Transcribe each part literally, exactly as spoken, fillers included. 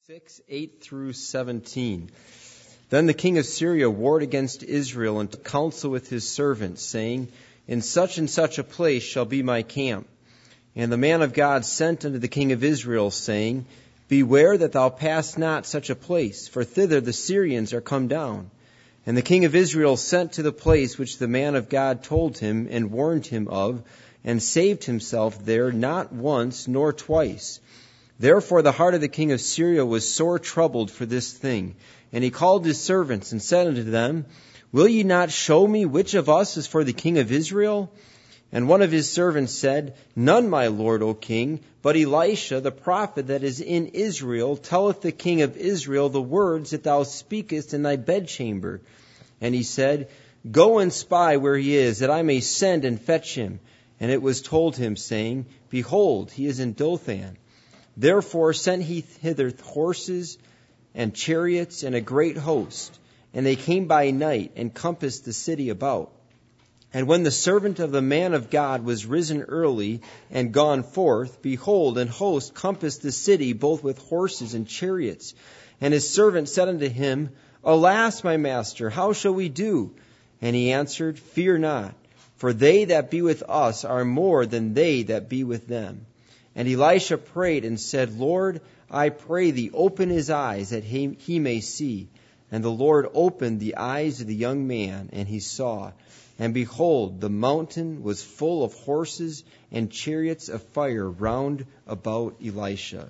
six, eight through seventeen. Then the king of Syria warred against Israel and took counsel with his servants, saying, In such and such a place shall be my camp. And the man of God sent unto the king of Israel, saying, Beware that thou pass not such a place, for thither the Syrians are come down. And the king of Israel sent to the place which the man of God told him and warned him of, and saved himself there not once nor twice. Therefore the heart of the king of Syria was sore troubled for this thing. And he called his servants and said unto them, Will ye not show me which of us is for the king of Israel? And one of his servants said, None, my lord, O king, but Elisha the prophet that is in Israel telleth the king of Israel the words that thou speakest in thy bedchamber. And he said, Go and spy where he is, that I may send and fetch him. And it was told him, saying, Behold, he is in Dothan. Therefore sent he hither horses and chariots and a great host. And they came by night and compassed the city about. And when the servant of the man of God was risen early and gone forth, behold, an host compassed the city both with horses and chariots. And his servant said unto him, Alas, my master, how shall we do? And he answered, Fear not, for they that be with us are more than they that be with them. And Elisha prayed and said, Lord, I pray thee, open his eyes, that he, he may see. And the Lord opened the eyes of the young man, and he saw. And behold, the mountain was full of horses and chariots of fire round about Elisha.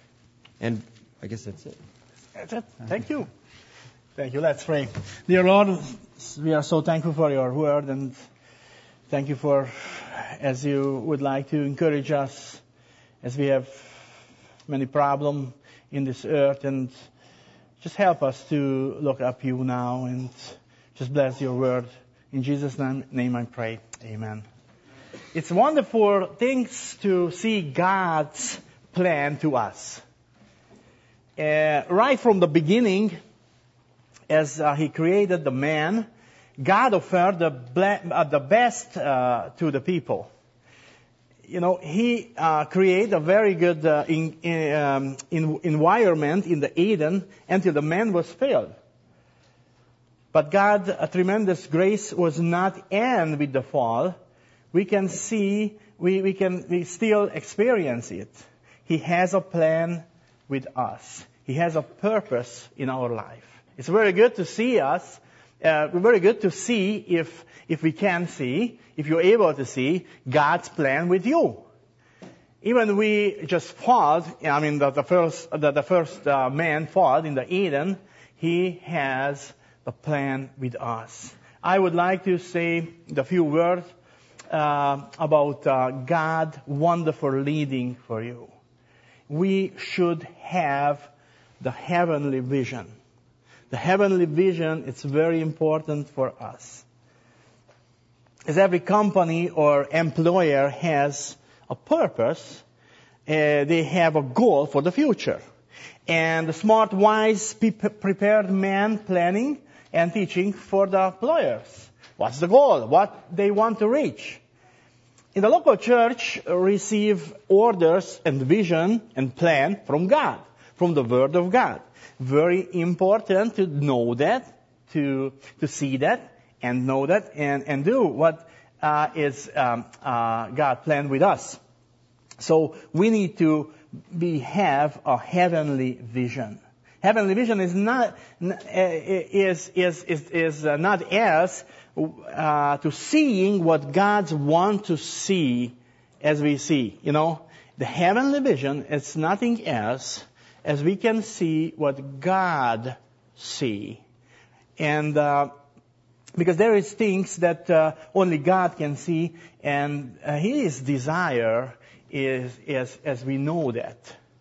And I guess that's it. That's it. Thank you. Thank you. Let's pray. Dear Lord, we are so thankful for your word, and thank you for, as you would like to encourage us, as we have many problems in this earth, and just help us to look up you now and just bless your word. In Jesus' name I pray. Amen. It's wonderful things to see God's plan to us. Uh, right from the beginning, as uh, he created the man, God offered the, ble- uh, the best uh, to the people. You know, he uh, created a very good uh, in, in, um, in environment in the Eden until the man was failed. But God, a tremendous grace was not end with the fall. We can see, we, we can we still experience it. He has a plan with us. He has a purpose in our life. It's very good to see us. Uh, very good to see if if we can see, if you're able to see God's plan with you. Even we just fall. I mean, the, the first the, the first uh, man fall in the Eden. He has a plan with us. I would like to say the few words uh, about uh, God wonderful leading for you. We should have the heavenly vision. The heavenly vision, it's very important for us. As every company or employer has a purpose, uh, they have a goal for the future. And the smart, wise, pe- prepared man planning and teaching for the employers. What's the goal? What they want to reach? In the local church, receive orders and vision and plan from God, from the Word of God. Very important to know that, to to see that, and know that, and, and do what uh, is um, uh, God planned with us. So we need to be have a heavenly vision. Heavenly vision is not is is is is not as uh, to seeing what God wants to see as we see. You know, the heavenly vision is nothing else as we can see what God see, and uh, because there is things that uh, only God can see, and uh, His desire is is as we know that,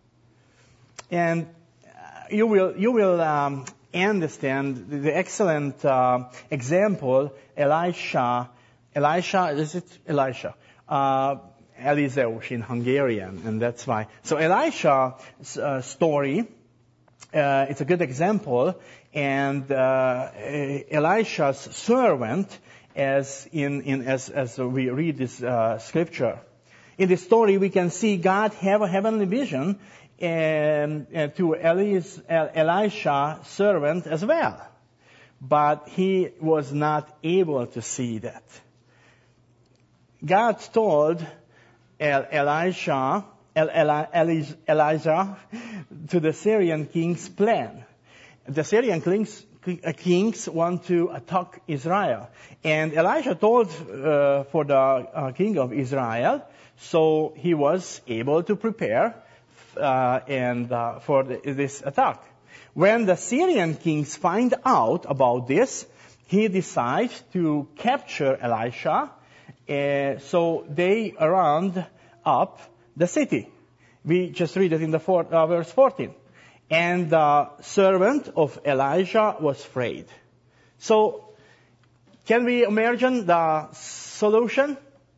and you will you will um, understand the excellent uh, example Elisha Elisha is it Elisha. Uh, Eliseus in Hungarian, and that's why. So Elisha's uh, story, uh, it's a good example, and uh, Elisha's servant, as in, in as as we read this uh, scripture. In this story, we can see God have a heavenly vision, and, and to Eli's, Elisha's servant as well. But he was not able to see that. God told El- Elisha, El- Eli- Elijah to the Syrian king's plan. The Syrian kings, kings want to attack Israel. And Elisha told uh, for the uh, king of Israel, so he was able to prepare uh, and uh, for the, this attack. When the Syrian kings find out about this, he decides to capture Elisha. Uh, so they round up the city. We just read it in the four, uh, verse fourteen. And the servant of Elijah was afraid. So, can we imagine the solution?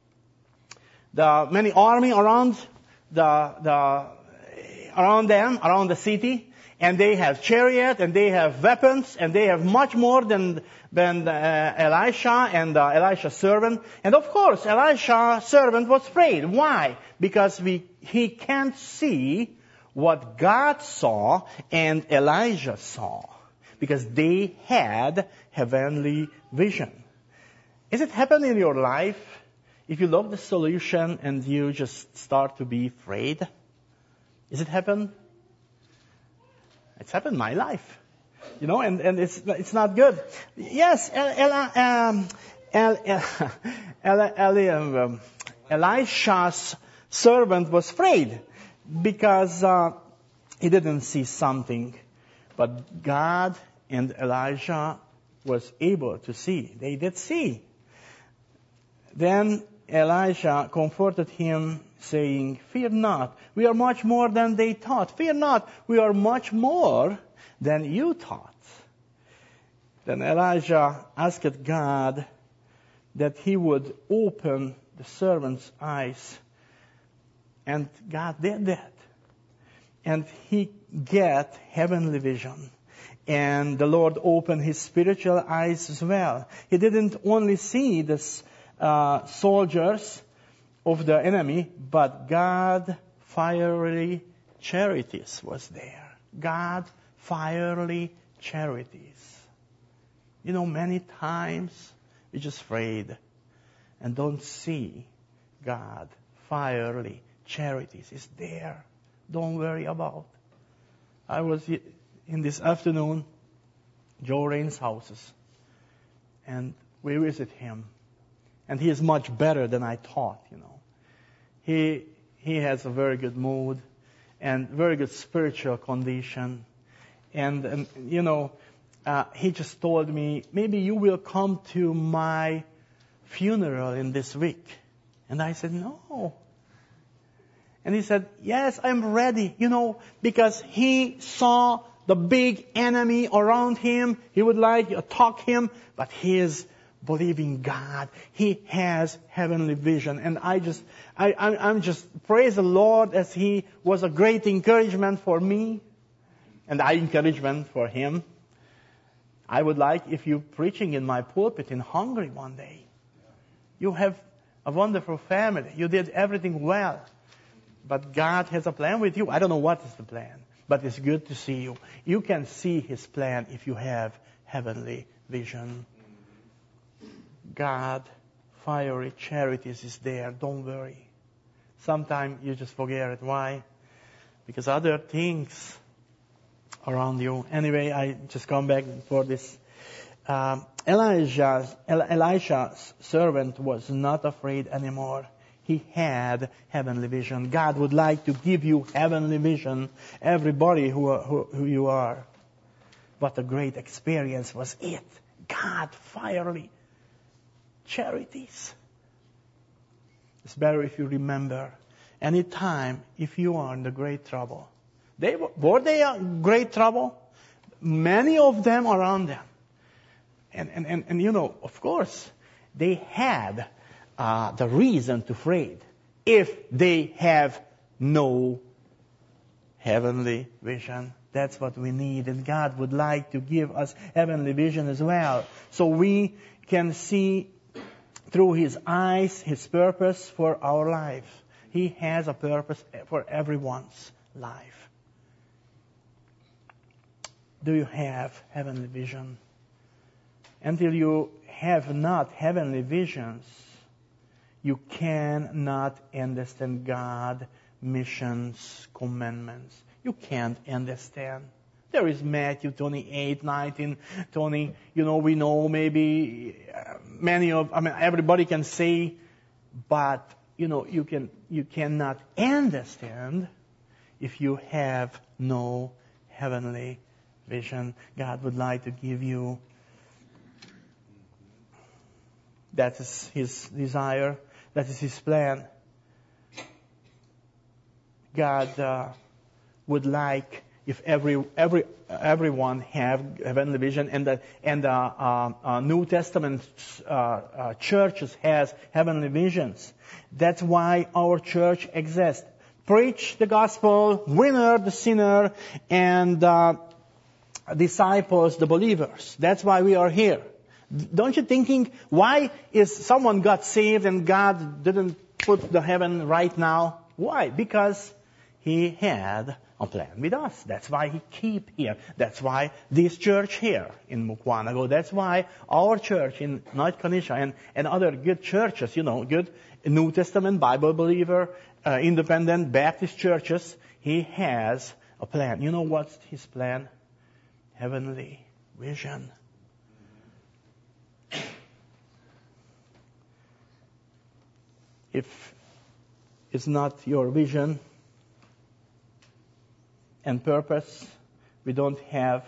The many army around the, the, around them, around the city, and they have chariot, and they have weapons, and they have much more than, than uh, Elisha and uh, Elisha's servant. And of course, Elisha's servant was afraid. Why? Because we, he can't see what God saw and Elijah saw, because they had heavenly vision. Is it happen in your life? If you look the solution and you just start to be afraid? Is it happen? It's happened in my life. You know, and, and it's it's not good. Yes, El, El, um, El, El, El, El, um, Elisha's servant was afraid. Because uh, he didn't see something, but God and Elijah was able to see. They did see. Then Elijah comforted him, saying, "Fear not. We are much more than they thought. Fear not. We are much more than you thought." Then Elijah asked God that he would open the servant's eyes. And God did that. And he get heavenly vision. And the Lord opened his spiritual eyes as well. He didn't only see the uh, soldiers of the enemy, but God fiery charities was there. God fiery charities. You know, many times we're just afraid and don't see God fiery charities is there. Don't worry about. I was in this afternoon, Joe Rain's houses, and we visit him, and he is much better than I thought. You know, he he has a very good mood, and very good spiritual condition, and, and you know, uh, he just told me, maybe you will come to my funeral in this week, and I said no. And he said, yes, I'm ready, you know, because he saw the big enemy around him. He would like to attack him, but he is believing God. He has heavenly vision. And I just, I, I'm, I'm just praise the Lord as he was a great encouragement for me. And I encouragement for him. I would like if you preaching in my pulpit in Hungary one day. You have a wonderful family. You did everything well. But God has a plan with you. I don't know what is the plan, but it's good to see you. You can see his plan if you have heavenly vision. God, fiery charities is there. Don't worry. Sometimes you just forget it. Why? Because other things around you. Anyway, I just come back for this. Um, Elijah's, Elisha's servant was not afraid anymore. He had heavenly vision. God would like to give you heavenly vision, everybody who, are, who, who you are. What a great experience was it. God fiery charities. It's better if you remember. Any time, if you are in the great trouble. They were, were they in great trouble? Many of them around them. And, and, and, and you know, of course, they had Uh, the reason to afraid if they have no heavenly vision. That's what we need, and God would like to give us heavenly vision as well, so we can see through his eyes his purpose for our life. He has a purpose for everyone's life. do you have heavenly vision? Until you have not heavenly visions, you cannot understand God's missions, commandments. You can't understand. There is Matthew twenty-eight, nineteen, twenty. You know, we know maybe uh, many of, I mean, everybody can say, but, you know, you can, you cannot understand if you have no heavenly vision. God would like to give you. That is His desire. That is His plan. God uh, would like if every every everyone have heavenly vision, and the and the uh, uh, New Testament uh, uh, churches has heavenly visions. That's why our church exists. Preach the gospel, winner the sinner, and uh, disciples the believers. That's why we are here. Don't you thinking, why is someone got saved and God didn't put the heaven right now? Why? Because He had a plan with us. That's why He keep here. That's why this church here in Mukwonago. That's why our church in North Kanisha and, and other good churches, you know, good New Testament, Bible believer, uh, independent Baptist churches, He has a plan. You know what's His plan? Heavenly vision. If it's not your vision and purpose, we don't have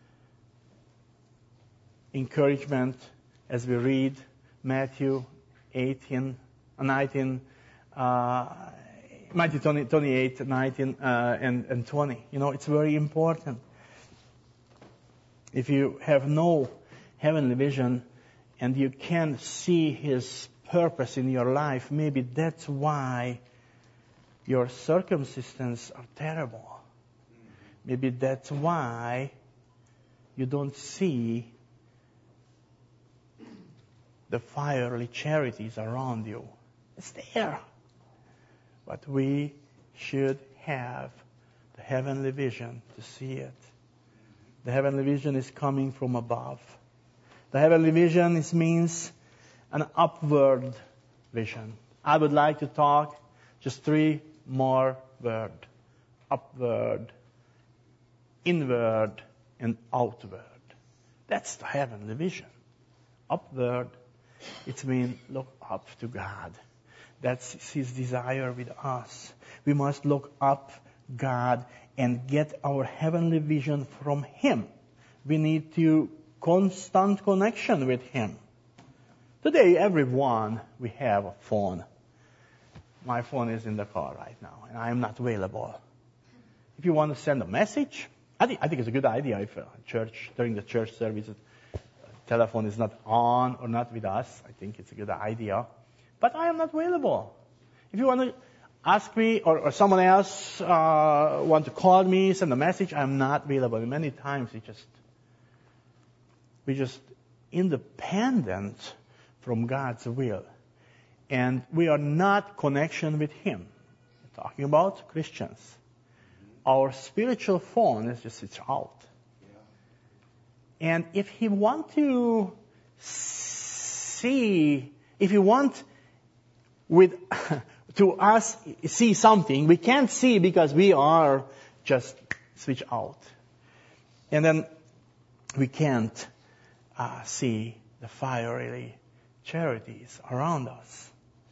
encouragement as we read Matthew eighteen, nineteen, uh, Matthew twenty-eight, nineteen, uh, and, and twenty. You know, it's very important. If you have no heavenly vision and you can't see His purpose in your life, maybe that's why your circumstances are terrible. Maybe that's why you don't see the fiery charities around you. It's there. But we should have the heavenly vision to see it. The heavenly vision is coming from above. The heavenly vision is means an upward vision. I would like to talk just three more words. Upward, inward, and outward. That's the heavenly vision. Upward, it means look up to God. That's His desire with us. We must look up God and get our heavenly vision from Him. We need to constant connection with Him. Today, everyone, we have a phone. My phone is in the car right now, and I am not available. If you want to send a message, I think, I think it's a good idea if a church, during the church service, a telephone is not on or not with us. I think it's a good idea. But I am not available. If you want to ask me or, or someone else uh, want to call me, send a message, I am not available. And many times we just, we just independent from God's will. And we are not connection with Him. We're talking about Christians. Our spiritual phone is just it's out. And if He want to see, if He want with to us see something, we can't see because we are just switch out. And then we can't uh, see the fiery charities around us.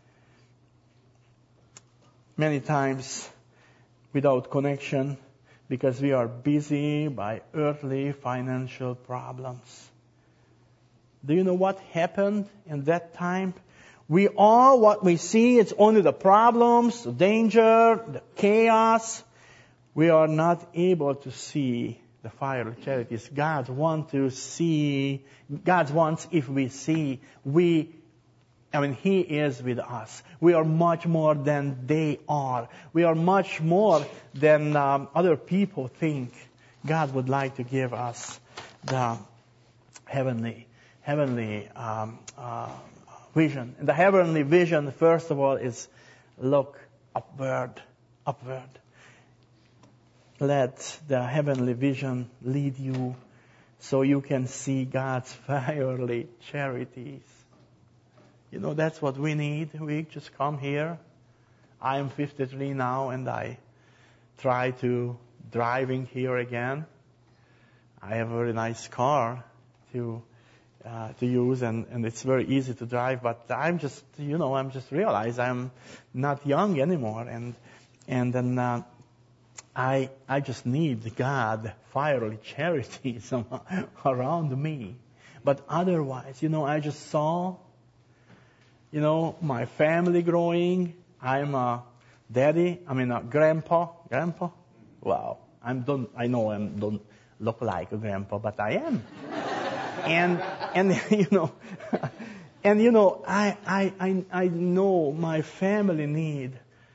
Many times without connection because we are busy by earthly financial problems. Do you know what happened in that time? We all, what we see, it's only the problems, the danger, the chaos. We are not able to see the fiery charities. God wants to see, God wants if we see, we, I mean, He is with us. We are much more than they are. We are much more than um, other people think. God would like to give us the heavenly, heavenly um, uh, vision. And the heavenly vision, first of all, is look upward, upward. let the heavenly vision lead you so you can see God's fiery charities. You know, that's what we need. We just come here. I am fifty-three now, and I try to driving here again. I have a very nice car to uh, to use, and, and it's very easy to drive. But I'm just, you know, I'm just realize I'm not young anymore, and and then uh, I I just need God fiery charities around me. But otherwise, you know, I just saw, you know, my family growing. I'm a daddy. I mean a grandpa. Grandpa. Wow. I'm don't. I know I don't look like a grandpa, but I am. and and you know, and you know, I I I I know my family need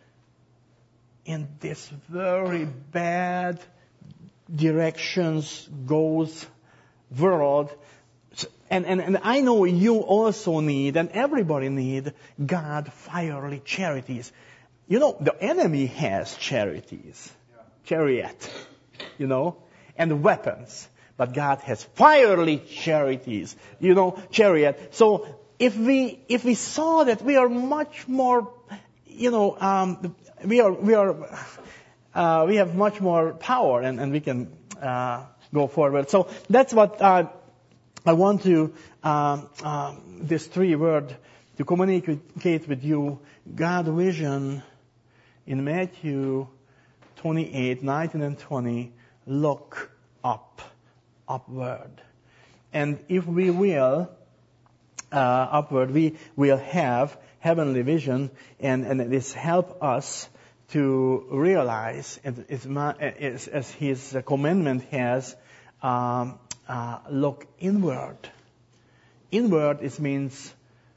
in this very bad directions goes world. And, and, and I know you also need, and everybody need, God fiery charities. You know, the enemy has charities. Yeah. Chariot. You know, and weapons. But God has fiery charities. You know, chariot. So if we, if we saw that we are much more, you know, um, we are, we are, uh, we have much more power, and, and we can, uh, go forward. So that's what, uh, I want to, um, uh, this three word to communicate with you. God vision in Matthew twenty-eight, nineteen and twenty, look up, upward. And if we will, uh, upward, we will have heavenly vision, and, and this help us to realize, as, as his commandment has, um, Uh, look inward. Inward, it means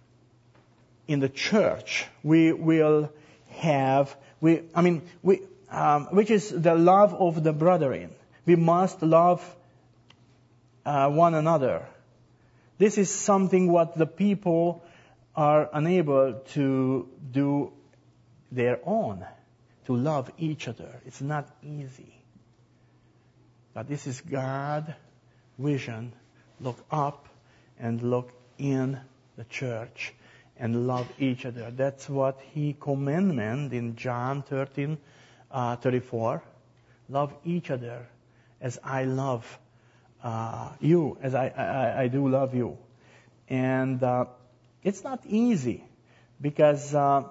in the church we will have, we, I mean, we, um, which is the love of the brethren. We must love uh, one another. This is something what the people are unable to do their own, to love each other. It's not easy. But this is God vision. Look up and look in the church and love each other. That's what he commanded in John thirteen, uh, thirty-four. Love each other as I love uh, you, as I, I, I do love you. And uh, it's not easy because, uh,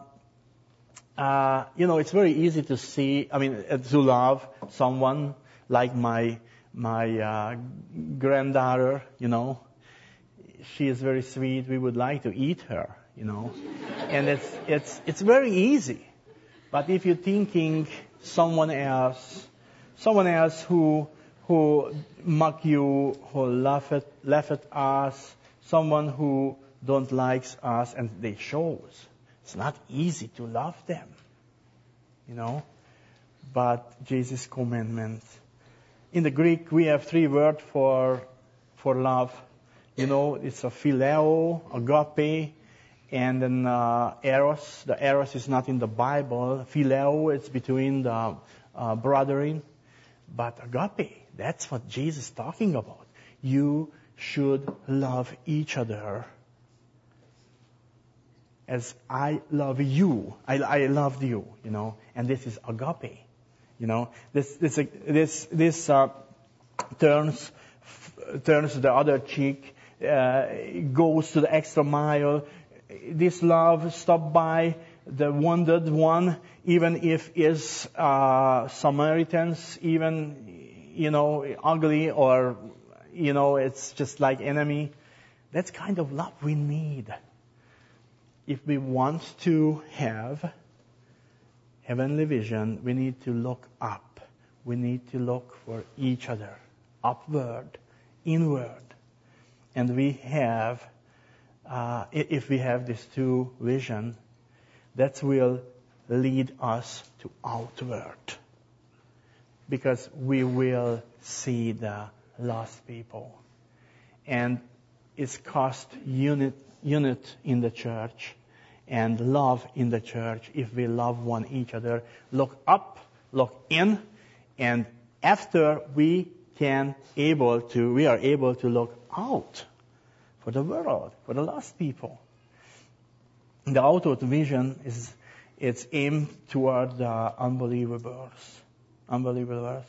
uh, you know, it's very easy to see, I mean, to love someone like my My uh, granddaughter, you know, she is very sweet. We would like to eat her, you know, and it's it's it's very easy. But if you're thinking someone else, someone else who who mock you, who laugh at laugh at us, someone who don't likes us, and they shows, it's not easy to love them, you know. But Jesus' commandment. In the Greek, we have three words for for love. You know, it's a phileo, agape, and then uh, eros. The eros is not in the Bible. Phileo, it's between the uh, brethren. But agape, that's what Jesus is talking about. You should love each other as I love you. I, I loved you, you know. And this is agape. You know, this this this this uh, turns turns the other cheek, uh, goes to the extra mile. This love stopped by the wounded one, even if is uh, Samaritans, even you know ugly or you know it's just like enemy. That's kind of love we need if we want to have heavenly vision. We need to look up. We need to look for each other, upward, inward. And we have, uh, if we have these two vision, that will lead us to outward. Because we will see the lost people. And it's cost unit, unit in the church. And love in the church if we love one each other. Look up, look in, and after we can able to, we are able to look out for the world, for the lost people. The outward vision is, it's aimed toward the unbelievers, unbelievers.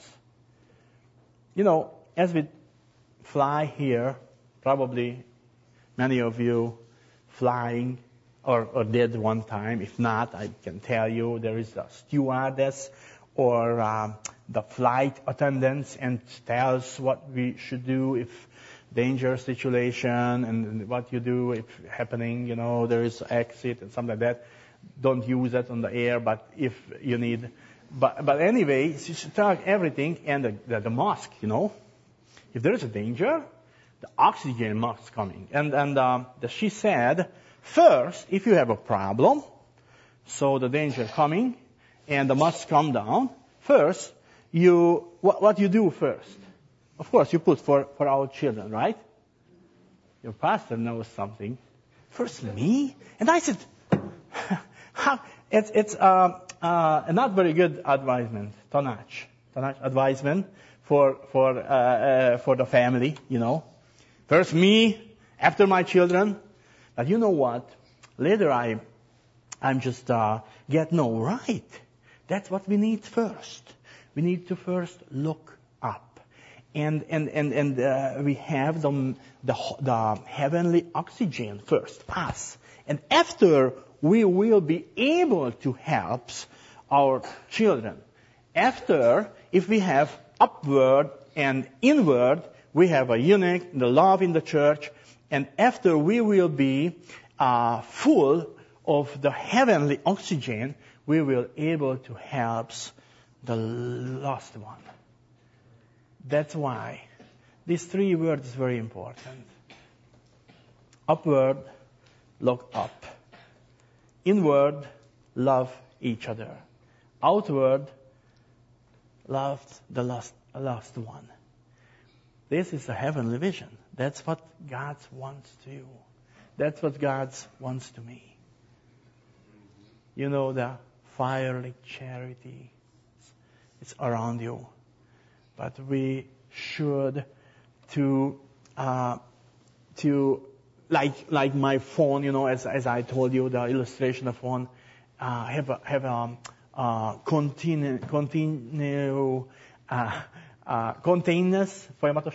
You know, as we fly here, probably many of you flying or, or did one time. If not, I can tell you there is a stewardess or um, the flight attendants and tells what we should do if danger situation and what you do if happening, you know, there is exit and something like that. Don't use it on the air, but if you need. But, but anyway, you should track everything and the, the, the mask, you know. If there is a danger, the oxygen mask coming. And, and um, the, she said, first, if you have a problem, so the danger coming and the mask come down, first, you, what, what you do first? Of course, you put for, for our children, right? Your pastor knows something. First me? And I said, how, it's, it's uh, uh, not very good advisement, Tanach. Tanach advisement for, for, uh, uh, for the family, you know. First me, after my children. But you know what? Later I, I'm just, uh, get no right. That's what we need first. We need to first look up. And, and, and, and, uh, we have the, the, the heavenly oxygen first, us. And after, we will be able to help our children. After, if we have upward and inward, we have a unity, the love in the church. And after, we will be, uh, full of the heavenly oxygen, we will able to help the lost one. That's why these three words is very important. Upward, look up. Inward, love each other. Outward, love the lost, lost one. This is a heavenly vision. That's what God wants to you. That's what God wants to me. You know, the fiery charity, it's around you. But we should to uh, to like like my phone, you know, as as I told you, the illustration of phone uh, have a, have a uh, continue continue uh, uh, continuous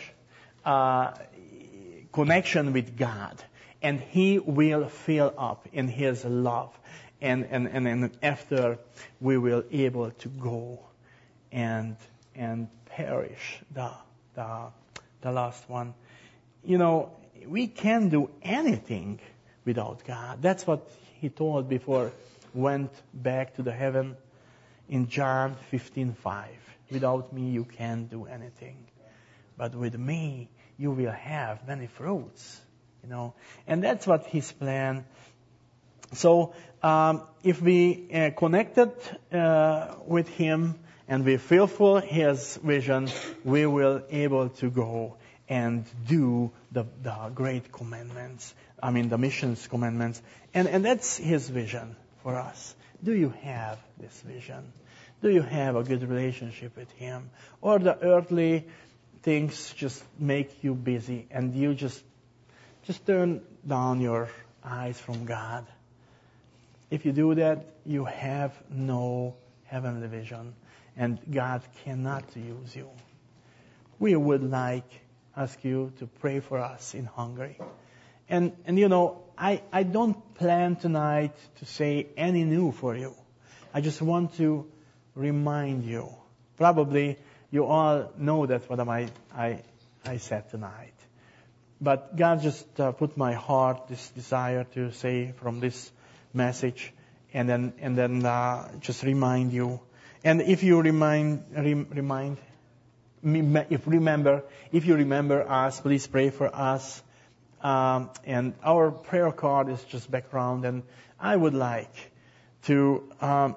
uh, connection with God, and He will fill up in His love, and and and, and after we will able to go and and perish the, the, the last one. You know, we can't do anything without God. That's what He told before went back to the heaven in John fifteen five. Without me, you can't do anything. But with me, you will have many fruits. You know, and that's what His plan. So, um, if we uh, connected uh, with Him, and we fulfill His vision, we will able to go and do the, the great commandments. I mean, the missions commandments. And, and that's His vision for us. Do you have this vision? Do you have a good relationship with Him? Or the earthly things just make you busy and you just, just turn down your eyes from God? If you do that, you have no heavenly vision. And God cannot use you. We would like ask you to pray for us in Hungary. And, and you know, I, I don't plan tonight to say any new for you. I just want to remind you. Probably you all know that what I, I, I said tonight. But God just uh, put my heart this desire to say from this message, and then, and then uh, just remind you. And if you remind, remind, if remember, if you remember us, please pray for us. Um, and our prayer card is just background. And I would like to um,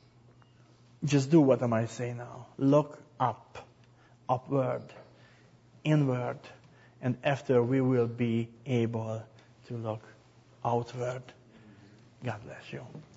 just do what am I saying now? Look up, upward, inward, and after we will be able to look outward. God bless you.